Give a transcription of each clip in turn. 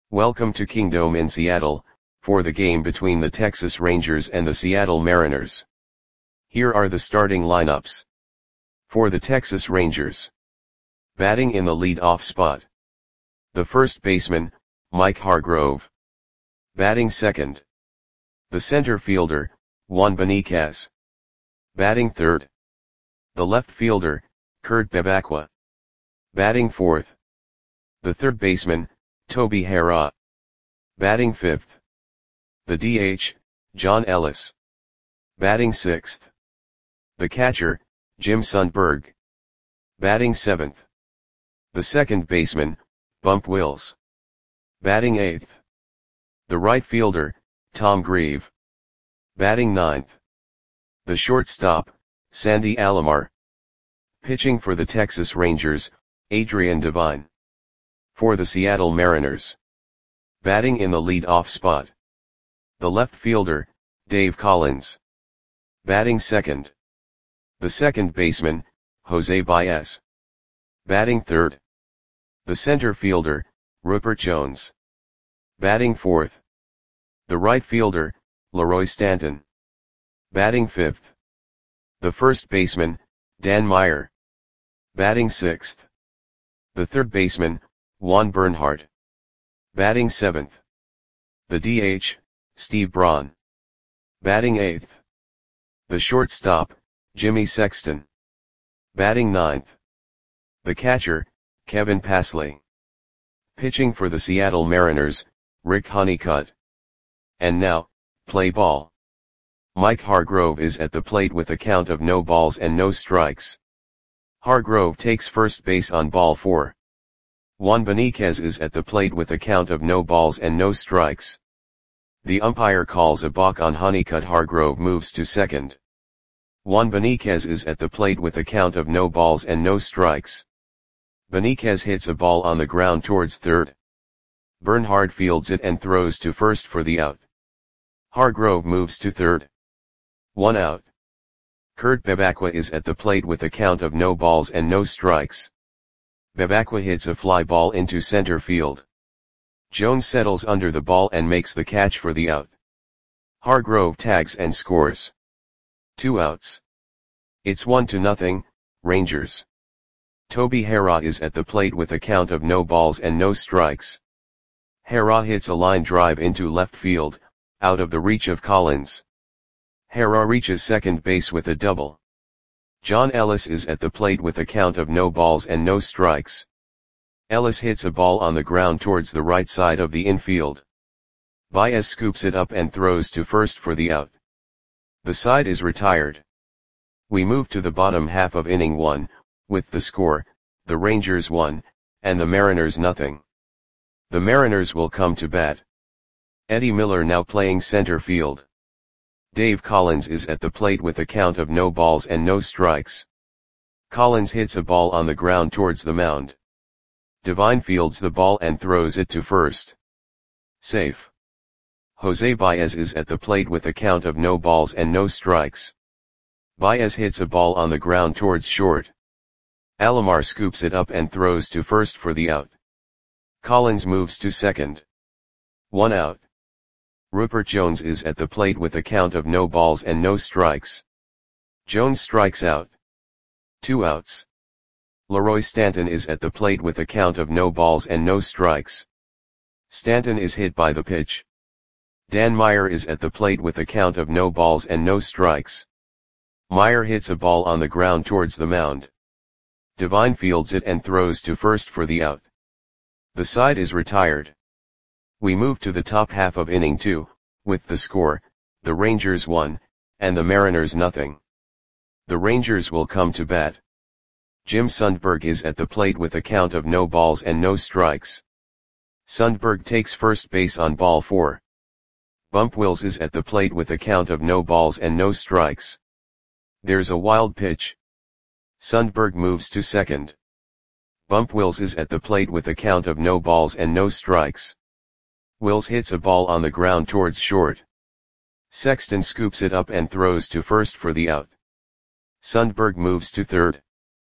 Welcome to Kingdome in Seattle, for the game between the Texas Rangers and the Seattle Mariners. Here are the starting lineups. For the Texas Rangers. Batting in the lead-off spot. The first baseman, Mike Hargrove. Batting second. The center fielder, Juan Beniquez. Batting third. The left fielder, Kurt Bevacqua. Batting fourth. The third baseman, Toby Harrah. Batting fifth. The DH, John Ellis. Batting sixth. The catcher, Jim Sundberg. Batting seventh. The second baseman, Bump Wills. Batting eighth. The right fielder, Tom Grieve. Batting ninth. The shortstop, Sandy Alomar. Pitching for the Texas Rangers, Adrian Devine. For the Seattle Mariners. Batting in the lead-off spot. The left fielder, Dave Collins. Batting second. The second baseman, Jose Baez. Batting third. The center fielder, Rupert Jones. Batting fourth. The right fielder, Leroy Stanton. Batting fifth. The first baseman, Dan Meyer. Batting sixth. The third baseman, Juan Bernhardt. Batting seventh. The DH, Steve Braun. Batting eighth. The shortstop, Jimmy Sexton. Batting ninth. The catcher, Kevin Passley. Pitching for the Seattle Mariners, Rick Honeycutt. And now, play ball. Mike Hargrove is at the plate with a count of no balls and no strikes. Hargrove takes first base on ball 4. Juan Beniquez is at the plate with a count of no balls and no strikes. The umpire calls a balk on Honeycutt. Hargrove moves to second. Juan Beniquez is at the plate with a count of no balls and no strikes. Beniquez hits a ball on the ground towards third. Bernhardt fields it and throws to first for the out. Hargrove moves to third. 1 out. Kurt Bevacqua is at the plate with a count of no balls and no strikes. Bevacqua hits a fly ball into center field. Jones settles under the ball and makes the catch for the out. Hargrove tags and scores. 2 outs. It's 1-0, Rangers. Toby Harrah is at the plate with a count of no balls and no strikes. Harrah hits a line drive into left field, out of the reach of Collins. Harrah reaches second base with a double. John Ellis is at the plate with a count of no balls and no strikes. Ellis hits a ball on the ground towards the right side of the infield. Baez scoops it up and throws to first for the out. The side is retired. We move to the bottom half of inning 1, with the score, the Rangers 1, and the Mariners 0. The Mariners will come to bat. Eddie Miller now playing center field. Dave Collins is at the plate with a count of no balls and no strikes. Collins hits a ball on the ground towards the mound. Devine fields the ball and throws it to first. Safe. Jose Baez is at the plate with a count of no balls and no strikes. Baez hits a ball on the ground towards short. Alomar scoops it up and throws to first for the out. Collins moves to second. 1 out. Rupert Jones is at the plate with a count of no balls and no strikes. Jones strikes out. 2 outs. Leroy Stanton is at the plate with a count of no balls and no strikes. Stanton is hit by the pitch. Dan Meyer is at the plate with a count of no balls and no strikes. Meyer hits a ball on the ground towards the mound. Devine fields it and throws to first for the out. The side is retired. We move to the top half of inning 2, with the score, the Rangers 1, and the Mariners 0. The Rangers will come to bat. Jim Sundberg is at the plate with a count of no balls and no strikes. Sundberg takes first base on ball 4. Bump Wills is at the plate with a count of no balls and no strikes. There's a wild pitch. Sundberg moves to second. Bump Wills is at the plate with a count of no balls and no strikes. Wills hits a ball on the ground towards short. Sexton scoops it up and throws to first for the out. Sundberg moves to third.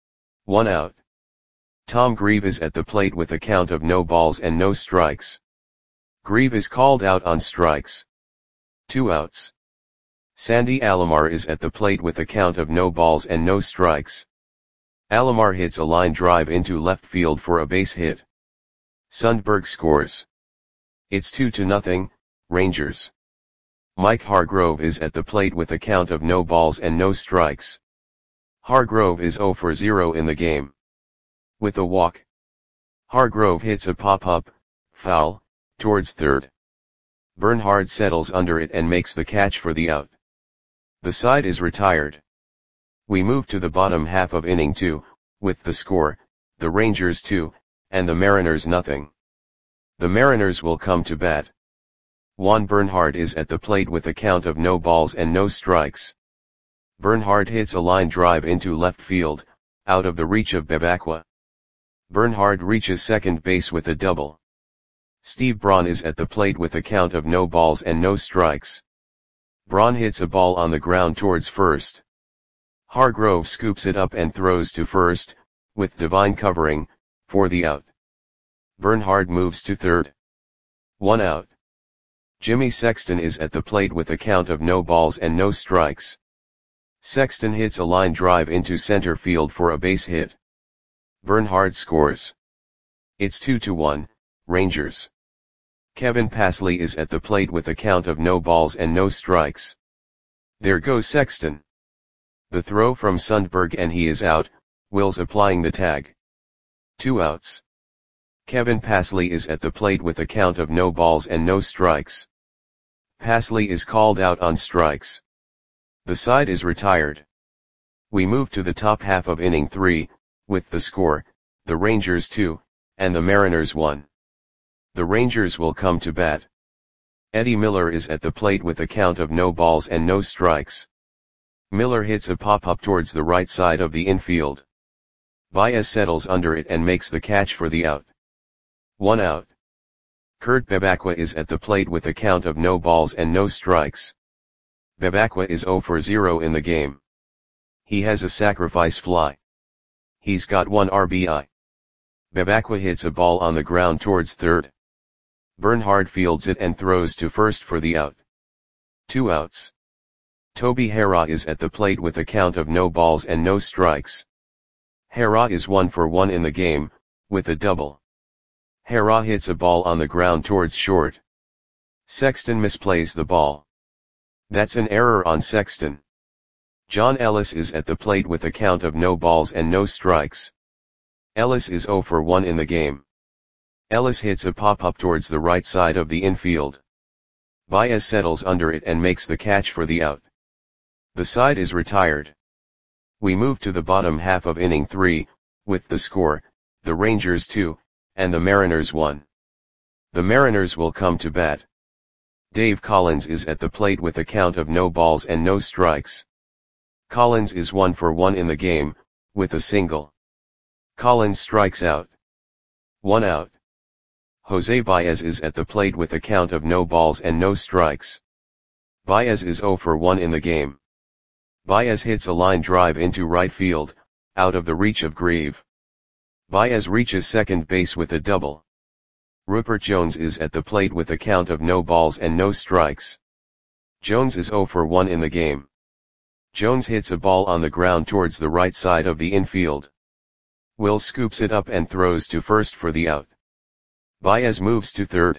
1 out. Tom Grieve is at the plate with a count of no balls and no strikes. Grieve is called out on strikes. 2 outs. Sandy Alomar is at the plate with a count of no balls and no strikes. Alomar hits a line drive into left field for a base hit. Sundberg scores. It's 2-0, Rangers. Mike Hargrove is at the plate with a count of no balls and no strikes. Hargrove is 0 for 0 in the game. With a walk, Hargrove hits a pop-up, foul, towards third. Bernhard settles under it and makes the catch for the out. The side is retired. We move to the bottom half of inning 2, with the score, the Rangers 2, and the Mariners nothing. The Mariners will come to bat. Juan Bernhard is at the plate with a count of no balls and no strikes. Bernhard hits a line drive into left field, out of the reach of Bebacqua. Bernhard reaches second base with a double. Steve Braun is at the plate with a count of no balls and no strikes. Braun hits a ball on the ground towards first. Hargrove scoops it up and throws to first, with Devine covering, for the out. Bernhard moves to third. 1 out. Jimmy Sexton is at the plate with a count of no balls and no strikes. Sexton hits a line drive into center field for a base hit. Bernhard scores. It's 2-1, Rangers. Kevin Passley is at the plate with a count of no balls and no strikes. There goes Sexton. The throw from Sundberg and he is out, Wills applying the tag. 2 outs. Kevin Passley is at the plate with a count of no balls and no strikes. Passley is called out on strikes. The side is retired. We move to the top half of inning 3, with the score, the Rangers 2, and the Mariners 1. The Rangers will come to bat. Eddie Miller is at the plate with a count of no balls and no strikes. Miller hits a pop-up towards the right side of the infield. Baez settles under it and makes the catch for the out. 1 out. Kurt Bebacqua is at the plate with a count of no balls and no strikes. Bebacqua is 0 for 0 in the game. He has a sacrifice fly. He's got 1 RBI. Bebacqua hits a ball on the ground towards third. Bernhard fields it and throws to first for the out. 2 outs. Toby Harrah is at the plate with a count of no balls and no strikes. Harrah is 1 for 1 in the game, with a double. Harrah hits a ball on the ground towards short. Sexton misplays the ball. That's an error on Sexton. John Ellis is at the plate with a count of no balls and no strikes. Ellis is 0 for 1 in the game. Ellis hits a pop-up towards the right side of the infield. Baez settles under it and makes the catch for the out. The side is retired. We move to the bottom half of inning 3, with the score, the Rangers 2, and the Mariners 1. The Mariners will come to bat. Dave Collins is at the plate with a count of no balls and no strikes. Collins is 1 for 1 in the game, with a single. Collins strikes out. 1 out. Jose Baez is at the plate with a count of no balls and no strikes. Baez is 0 for 1 in the game. Baez hits a line drive into right field, out of the reach of Grieve. Baez reaches second base with a double. Rupert Jones is at the plate with a count of no balls and no strikes. Jones is 0 for 1 in the game. Jones hits a ball on the ground towards the right side of the infield. Will scoops it up and throws to first for the out. Baez moves to third.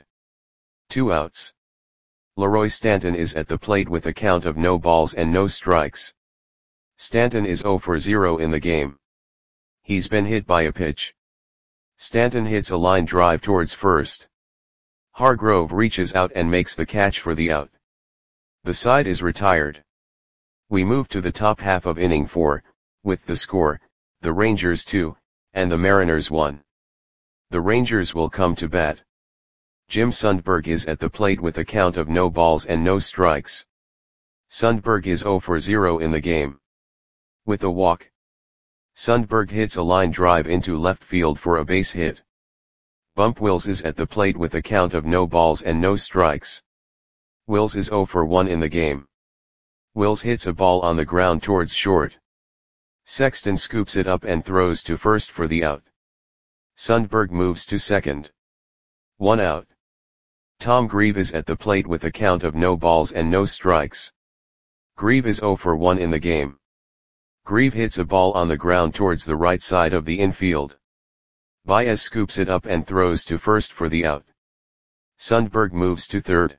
2 outs. Leroy Stanton is at the plate with a count of no balls and no strikes. Stanton is 0 for 0 in the game. He's been hit by a pitch. Stanton hits a line drive towards first. Hargrove reaches out and makes the catch for the out. The side is retired. We move to the top half of inning 4, with the score, the Rangers 2, and the Mariners 1. The Rangers will come to bat. Jim Sundberg is at the plate with a count of no balls and no strikes. Sundberg is 0 for 0 in the game. With a walk, Sundberg hits a line drive into left field for a base hit. Bump Wills is at the plate with a count of no balls and no strikes. Wills is 0 for 1 in the game. Wills hits a ball on the ground towards short. Sexton scoops it up and throws to first for the out. Sundberg moves to second. 1 out. Tom Grieve is at the plate with a count of no balls and no strikes. Grieve is 0 for 1 in the game. Grieve hits a ball on the ground towards the right side of the infield. Baez scoops it up and throws to first for the out. Sundberg moves to third.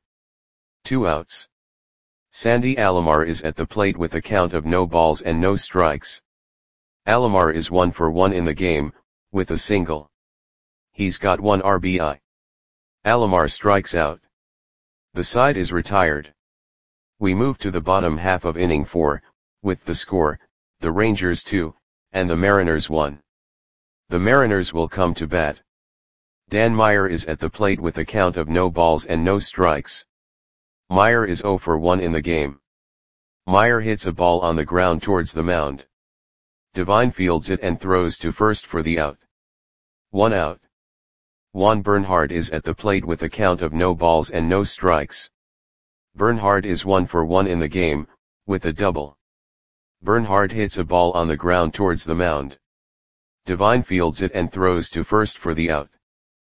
2 outs. Sandy Alomar is at the plate with a count of no balls and no strikes. Alomar is 1 for 1 in the game, with a single. He's got 1 RBI. Alomar strikes out. The side is retired. We move to the bottom half of inning 4, with the score, the Rangers 2, and the Mariners 1. The Mariners will come to bat. Dan Meyer is at the plate with a count of no balls and no strikes. Meyer is 0 for 1 in the game. Meyer hits a ball on the ground towards the mound. Devine fields it and throws to first for the out. 1 out. Juan Bernhard is at the plate with a count of no balls and no strikes. Bernhard is 1 for 1 in the game, with a double. Bernhard hits a ball on the ground towards the mound. Devine fields it and throws to first for the out.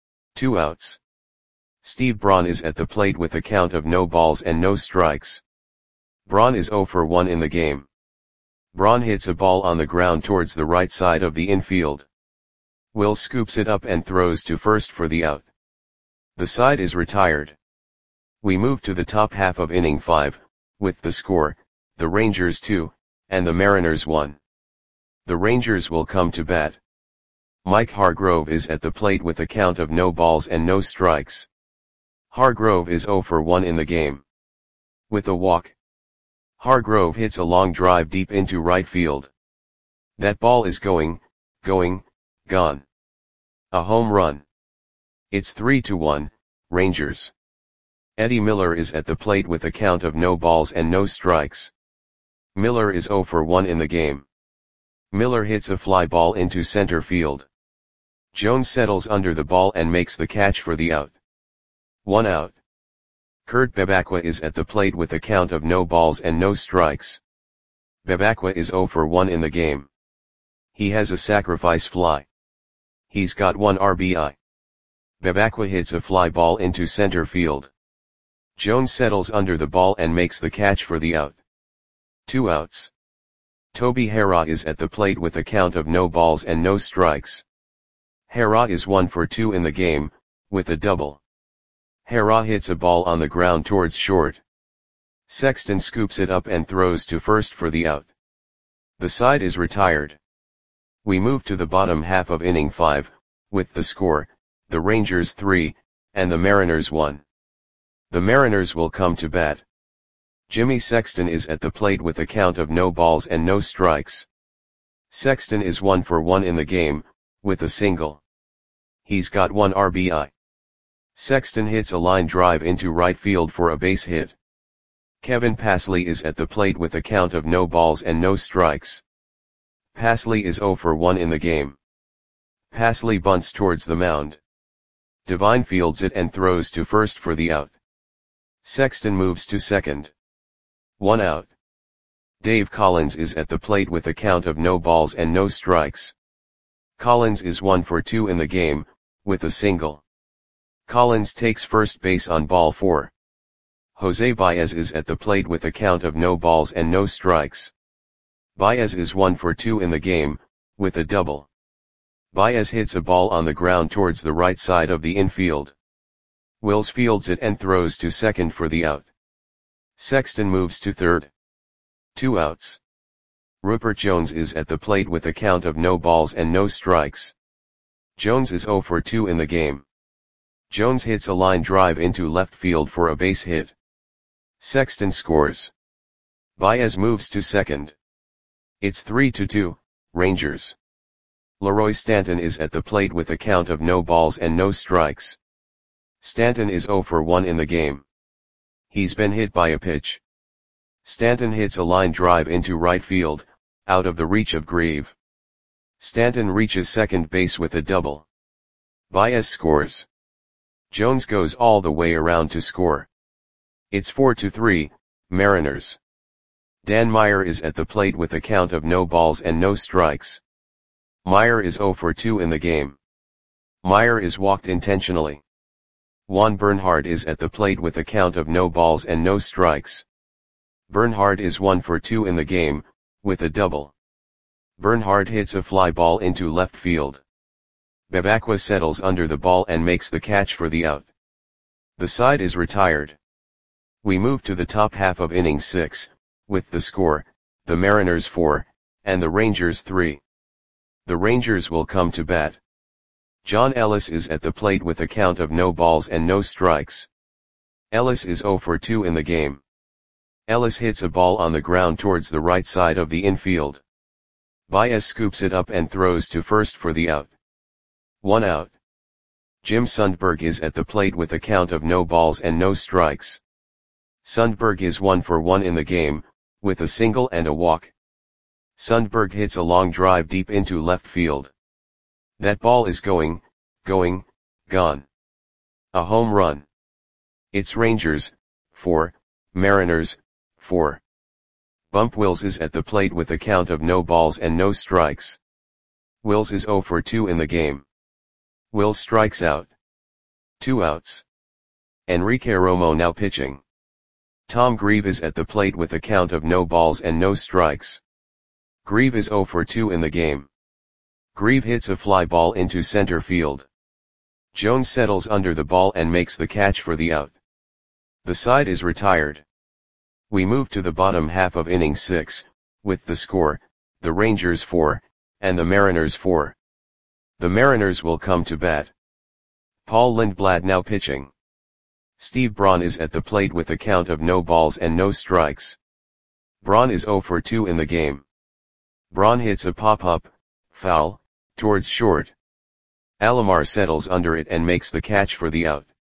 2 outs. Steve Braun is at the plate with a count of no balls and no strikes. Braun is 0 for 1 in the game. Braun hits a ball on the ground towards the right side of the infield. Will scoops it up and throws to first for the out. The side is retired. We move to the top half of inning 5, with the score, the Rangers 2, and the Mariners 1. The Rangers will come to bat. Mike Hargrove is at the plate with a count of no balls and no strikes. Hargrove is 0 for 1 in the game. With a walk. Hargrove hits a long drive deep into right field. That ball is going, gone. A home run. It's 3-1, Rangers. Eddie Miller is at the plate with a count of no balls and no strikes. Miller is 0 for 1 in the game. Miller hits a fly ball into center field. Jones settles under the ball and makes the catch for the out. 1 out. Kurt Bebacqua is at the plate with a count of no balls and no strikes. Bebacqua is 0 for 1 in the game. He has a sacrifice fly. He's got 1 RBI. Bebacqua hits a fly ball into center field. Jones settles under the ball and makes the catch for the out. 2 outs. Toby Harrah is at the plate with a count of no balls and no strikes. Harrah is 1 for 2 in the game, with a double. Harrah hits a ball on the ground towards short. Sexton scoops it up and throws to first for the out. The side is retired. We move to the bottom half of inning 5, with the score, the Rangers 3, and the Mariners 1. The Mariners will come to bat. Jimmy Sexton is at the plate with a count of no balls and no strikes. Sexton is 1 for 1 in the game, with a single. He's got 1 RBI. Sexton hits a line drive into right field for a base hit. Kevin Passley is at the plate with a count of no balls and no strikes. Passley is 0 for 1 in the game. Passley bunts towards the mound. Devine fields it and throws to first for the out. Sexton moves to second. 1 out. Dave Collins is at the plate with a count of no balls and no strikes. Collins is 1 for 2 in the game, with a single. Collins takes first base on ball 4. Jose Baez is at the plate with a count of no balls and no strikes. Baez is 1 for 2 in the game, with a double. Baez hits a ball on the ground towards the right side of the infield. Wills fields it and throws to second for the out. Sexton moves to third. 2 outs. Rupert Jones is at the plate with a count of no balls and no strikes. Jones is 0 for 2 in the game. Jones hits a line drive into left field for a base hit. Sexton scores. Baez moves to second. It's 3-2, Rangers. Leroy Stanton is at the plate with a count of no balls and no strikes. Stanton is 0 for 1 in the game. He's been hit by a pitch. Stanton hits a line drive into right field, out of the reach of Grieve. Stanton reaches second base with a double. Baez scores. Jones goes all the way around to score. It's 4-3, Mariners. Dan Meyer is at the plate with a count of no balls and no strikes. Meyer is 0 for 2 in the game. Meyer is walked intentionally. Juan Bernhard is at the plate with a count of no balls and no strikes. Bernhard is 1 for 2 in the game, with a double. Bernhard hits a fly ball into left field. Bevacqua settles under the ball and makes the catch for the out. The side is retired. We move to the top half of inning 6, with the score, the Mariners 4, and the Rangers 3. The Rangers will come to bat. John Ellis is at the plate with a count of no balls and no strikes. Ellis is 0 for 2 in the game. Ellis hits a ball on the ground towards the right side of the infield. Baez scoops it up and throws to first for the out. 1 out. Jim Sundberg is at the plate with a count of no balls and no strikes. Sundberg is 1 for 1 in the game, with a single and a walk. Sundberg hits a long drive deep into left field. That ball is gone. A home run. It's Rangers, 4, Mariners, 4. Bump Wills is at the plate with a count of no balls and no strikes. Wills is 0 for 2 in the game. Wills strikes out. 2 outs. Enrique Romo now pitching. Tom Grieve is at the plate with a count of no balls and no strikes. Grieve is 0 for 2 in the game. Grieve hits a fly ball into center field. Jones settles under the ball and makes the catch for the out. The side is retired. We move to the bottom half of inning 6, with the score, the Rangers 4, and the Mariners 4. The Mariners will come to bat. Paul Lindblad now pitching. Steve Braun is at the plate with a count of no balls and no strikes. Braun is 0 for 2 in the game. Braun hits a pop-up, foul, towards short. Alomar settles under it and makes the catch for the out.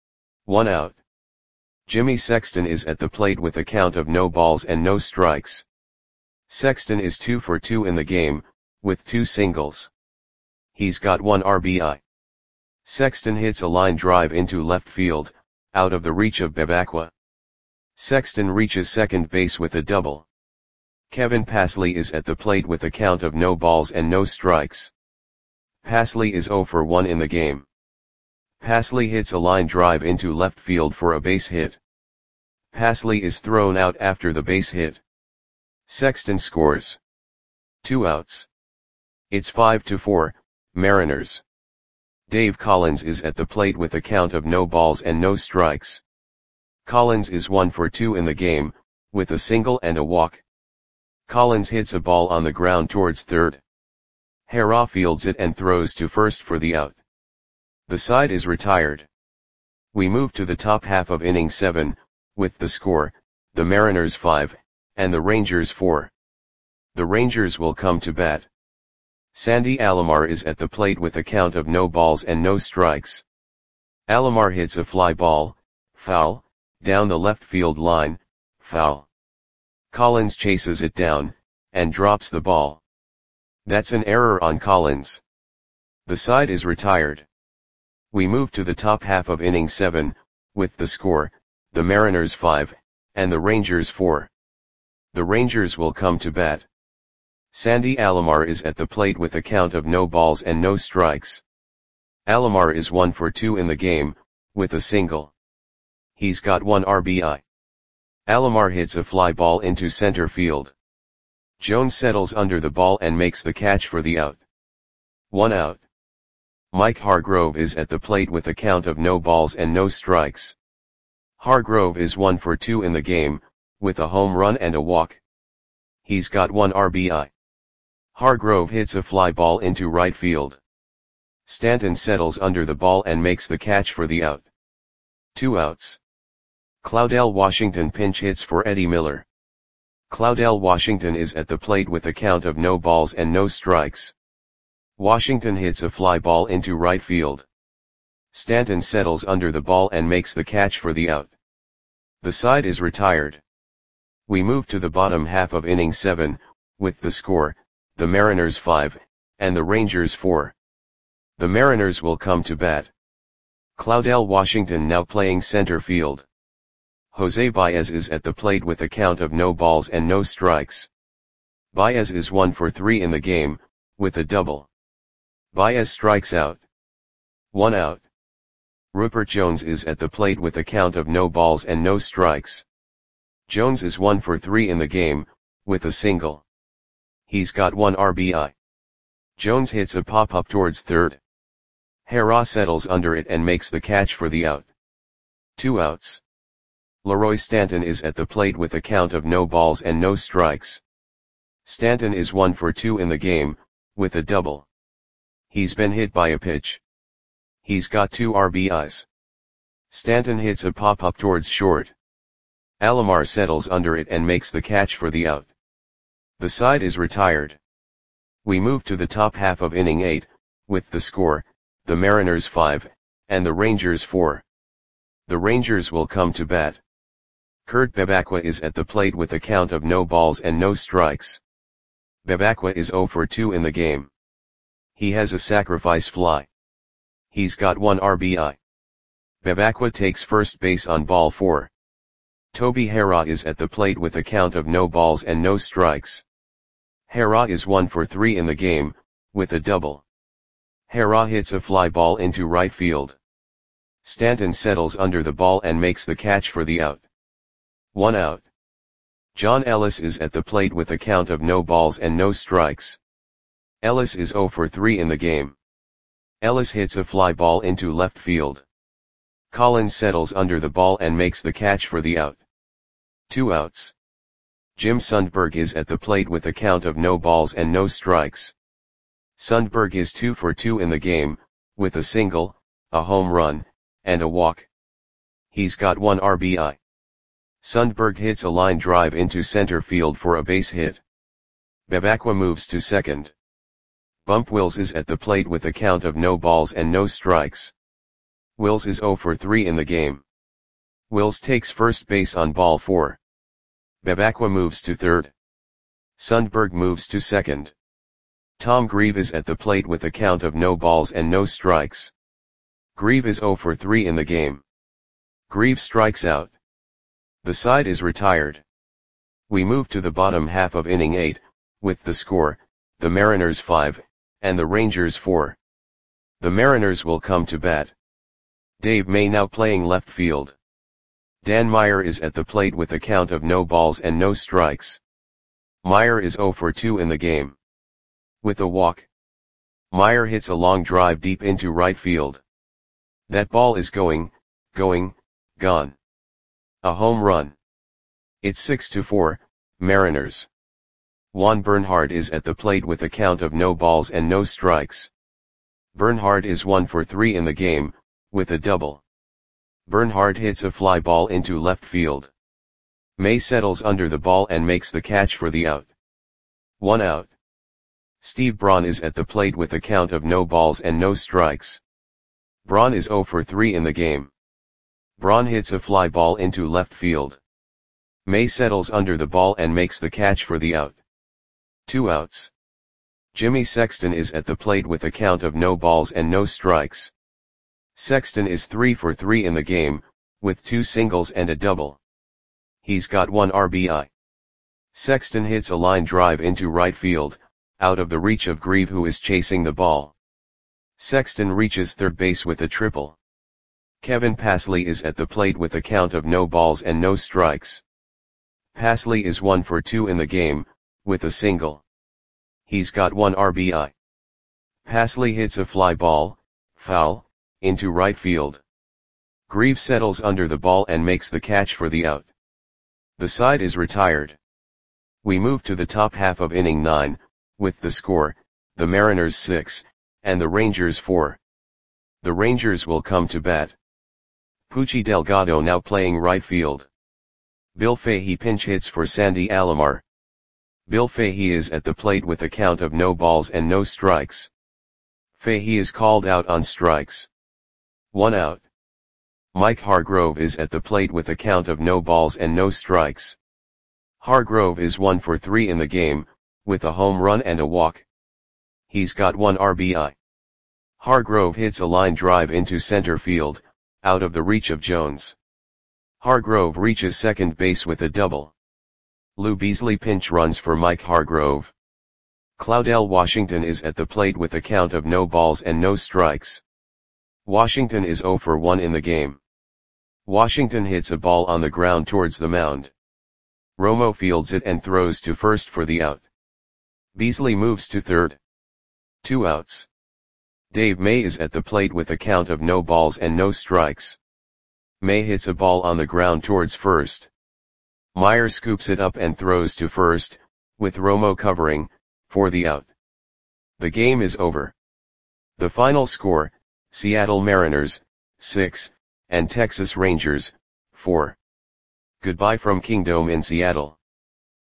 1 out. Jimmy Sexton is at the plate with a count of no balls and no strikes. Sexton is 2 for 2 in the game, with 2 singles. He's got 1 RBI. Sexton hits a line drive into left field, out of the reach of Bevacqua. Sexton reaches second base with a double. Kevin Passley is at the plate with a count of no balls and no strikes. Passley is 0 for 1 in the game. Passley hits a line drive into left field for a base hit. Passley is thrown out after the base hit. Sexton scores. 2 outs. It's 5-4, Mariners. Dave Collins is at the plate with a count of no balls and no strikes. Collins is 1 for 2 in the game, with a single and a walk. Collins hits a ball on the ground towards third. Hara fields it and throws to first for the out. The side is retired. We move to the top half of inning 7, with the score, the Mariners 5, and the Rangers 4. The Rangers will come to bat. Sandy Alomar is at the plate with a count of no balls and no strikes. Alomar hits a fly ball, foul, down the left field line, foul. Collins chases it down, and drops the ball. That's an error on Collins. The side is retired. We move to the top half of inning 7, with the score, the Mariners 5, and the Rangers 4. The Rangers will come to bat. Sandy Alomar is at the plate with a count of no balls and no strikes. Alomar is 1 for 2 in the game, with a single. He's got 1 RBI. Alomar hits a fly ball into center field. Jones settles under the ball and makes the catch for the out. 1 out. Mike Hargrove is at the plate with a count of no balls and no strikes. Hargrove is 1 for 2 in the game, with a home run and a walk. He's got 1 RBI. Hargrove hits a fly ball into right field. Stanton settles under the ball and makes the catch for the out. 2 outs. Claudell Washington pinch hits for Eddie Miller. Claudell Washington is at the plate with a count of no balls and no strikes. Washington hits a fly ball into right field. Stanton settles under the ball and makes the catch for the out. The side is retired. We move to the bottom half of inning 7, with the score, the Mariners 5, and the Rangers 4. The Mariners will come to bat. Claudell Washington now playing center field. Jose Baez is at the plate with a count of no balls and no strikes. Baez is 1 for 3 in the game, with a double. Baez strikes out. 1 out. Rupert Jones is at the plate with a count of no balls and no strikes. Jones is 1 for 3 in the game, with a single. He's got 1 RBI. Jones hits a pop-up towards third. Hara settles under it and makes the catch for the out. 2 outs. Leroy Stanton is at the plate with a count of no balls and no strikes. Stanton is 1 for 2 in the game, with a double. He's been hit by a pitch. He's got 2 RBIs. Stanton hits a pop-up towards short. Alomar settles under it and makes the catch for the out. The side is retired. We move to the top half of inning 8, with the score, the Mariners 5, and the Rangers 4. The Rangers will come to bat. Kurt Bevacqua is at the plate with a count of no balls and no strikes. Bevacqua is 0 for 2 in the game. He has a sacrifice fly. He's got 1 RBI. Bevacqua takes first base on ball 4. Toby Hara is at the plate with a count of no balls and no strikes. Hara is 1 for 3 in the game, with a double. Hara hits a fly ball into right field. Stanton settles under the ball and makes the catch for the out. 1 out. John Ellis is at the plate with a count of no balls and no strikes. Ellis is 0 for 3 in the game. Ellis hits a fly ball into left field. Collins settles under the ball and makes the catch for the out. 2 outs. Jim Sundberg is at the plate with a count of no balls and no strikes. Sundberg is 2 for 2 in the game, with a single, a home run, and a walk. He's got 1 RBI. Sundberg hits a line drive into center field for a base hit. Bevacqua moves to second. Bump Wills is at the plate with a count of no balls and no strikes. Wills is 0 for 3 in the game. Wills takes first base on ball 4. Bevacqua moves to third. Sundberg moves to second. Tom Grieve is at the plate with a count of no balls and no strikes. Grieve is 0 for 3 in the game. Grieve strikes out. The side is retired. We move to the bottom half of inning 8, with the score, the Mariners 5, and the Rangers 4. The Mariners will come to bat. Dave May now playing left field. Dan Meyer is at the plate with a count of no balls and no strikes. Meyer is 0 for 2 in the game. With a walk. Meyer hits a long drive deep into right field. That ball is going, gone. A home run. It's 6-4, Mariners. Juan Bernhard is at the plate with a count of no balls and no strikes. Bernhard is 1 for 3 in the game, with a double. Bernhard hits a fly ball into left field. May settles under the ball and makes the catch for the out. 1 out. Steve Braun is at the plate with a count of no balls and no strikes. Braun is 0 for 3 in the game. Braun hits a fly ball into left field. May settles under the ball and makes the catch for the out. 2 outs. Jimmy Sexton is at the plate with a count of no balls and no strikes. Sexton is 3 for 3 in the game, with 2 singles and a double. He's got 1 RBI. Sexton hits a line drive into right field, out of the reach of Grieve who is chasing the ball. Sexton reaches third base with a triple. Kevin Passley is at the plate with a count of no balls and no strikes. Passley is 1 for 2 in the game, with a single. He's got 1 RBI. Passley hits a fly ball, foul, into right field. Grieve settles under the ball and makes the catch for the out. The side is retired. We move to the top half of inning 9, with the score, the Mariners 6, and the Rangers 4. The Rangers will come to bat. Pucci Delgado now playing right field. Bill Fahey pinch hits for Sandy Alomar. Bill Fahey is at the plate with a count of no balls and no strikes. Fahey is called out on strikes. 1 out. Mike Hargrove is at the plate with a count of no balls and no strikes. Hargrove is 1 for 3 in the game, with a home run and a walk. He's got 1 RBI. Hargrove hits a line drive into center field, out of the reach of Jones. Hargrove reaches second base with a double. Lou Beasley pinch runs for Mike Hargrove. Claudell Washington is at the plate with a count of no balls and no strikes. Washington is 0 for 1 in the game. Washington hits a ball on the ground towards the mound. Romo fields it and throws to first for the out. Beasley moves to third. 2 outs. Dave May is at the plate with a count of no balls and no strikes. May hits a ball on the ground towards first. Meyer scoops it up and throws to first, with Romo covering, for the out. The game is over. The final score, Seattle Mariners, 6, and Texas Rangers, 4. Goodbye from Kingdome in Seattle.